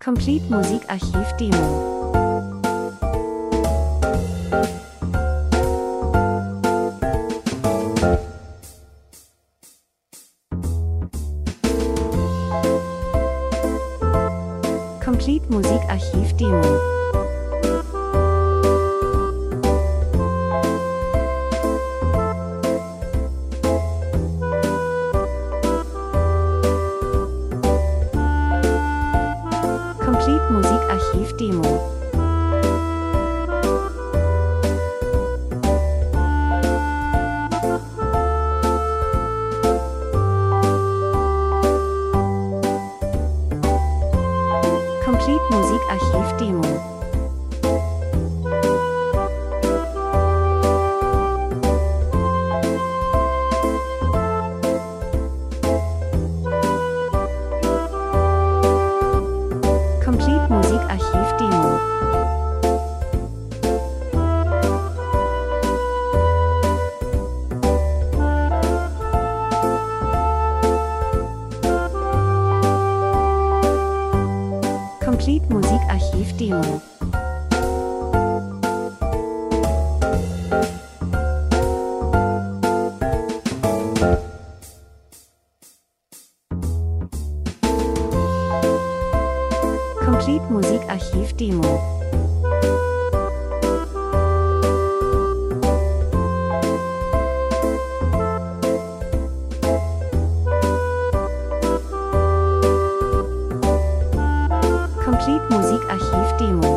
Complete Musikarchiv Demo. Complete Musikarchiv Demo. Complete Musikarchiv Demo. Complete Musikarchiv Demo. Complete Musikarchiv Demo. Complete Musikarchiv Demo. Complete Musikarchiv Demo. Complete Musikarchiv Demo.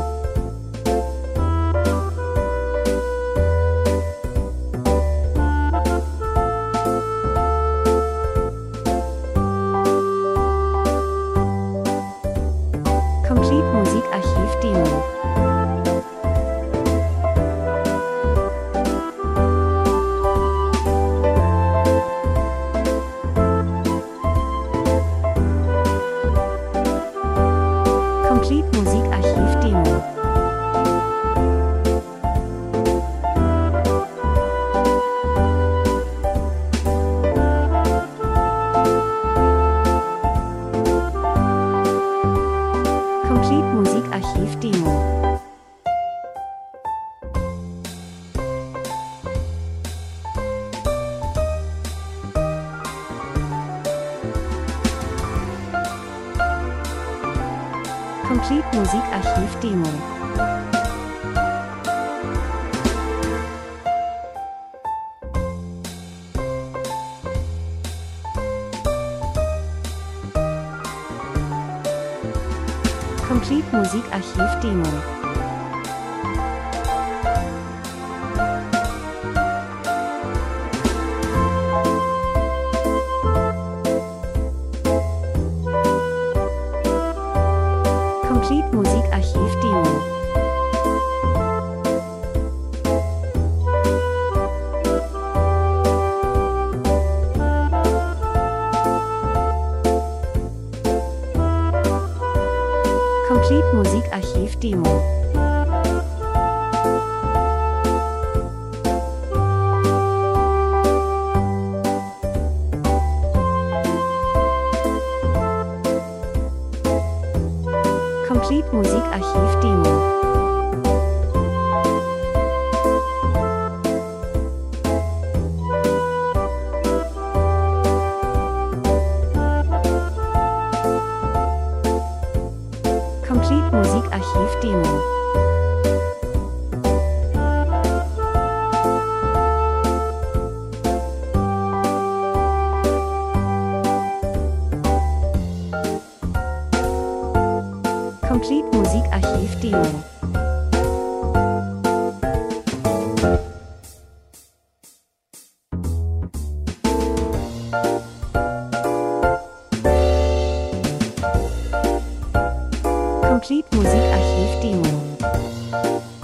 Complete Musikarchiv Demo. Complete Musikarchiv Demo. Complete Musikarchiv Demo. Complete Musikarchiv Demo. Complete Musikarchiv Demo. Complete Musikarchiv Demo. Complete Musikarchiv Demo. Complete Musikarchiv Demo. Complete Musikarchiv Demo. Complete Musikarchiv Demo. Complete Musikarchiv Demo.